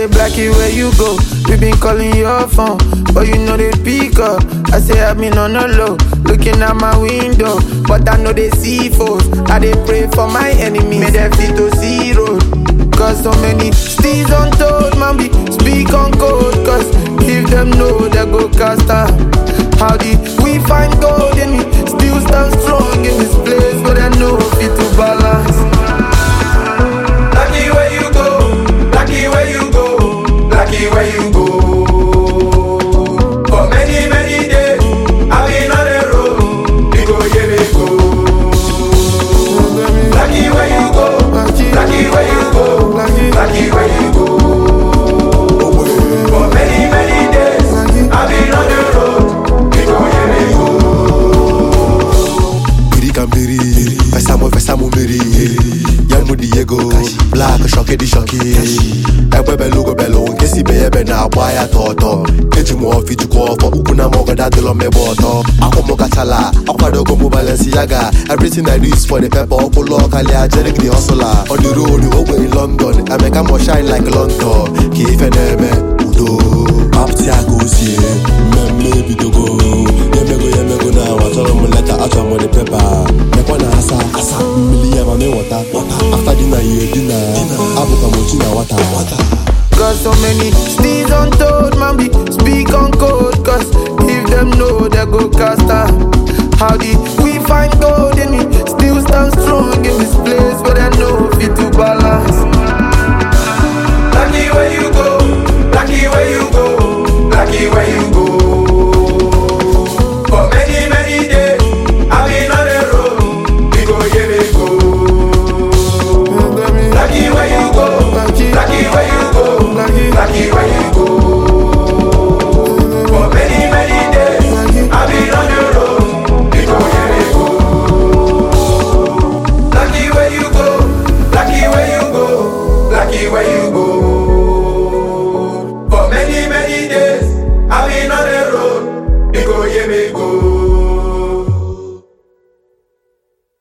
say Blackie, where you go? We been calling your phone, but you know they pick up. I say I've been on the low, looking at my window, but I know they see foes. I they pray for my enemies, may they fit to zero. Cause so many steeds untold, man, be speak on code. Cause if them know they go cast out. How did we find gold and we still stand strong in this place, but I know fit to balance. Blackie, where you go? Blackie, where you go? Blackie, where you go? For many, many days, I've been on the road. We go, yeah, we go. Blackie, where you go? Blackie, where you go? Blackie, where you go? For many, many days, I've been on the road. We go, yeah, we go. Biri kambiri, Vesamu miri. Yamu Diego, Black shocky di shocky. Ebe belugo belo, nkesi beyebe na abaya toto. Eji mu ofi juko for ukuna moga da dilo me boto. Ako moga chala, akwado go mu Balenciaga. Everything I do is for the pepper. Oko locally, I jerk the hustler. On the road, over in London, I make a more shine like London. Kife nebe, udo. Up Tiago's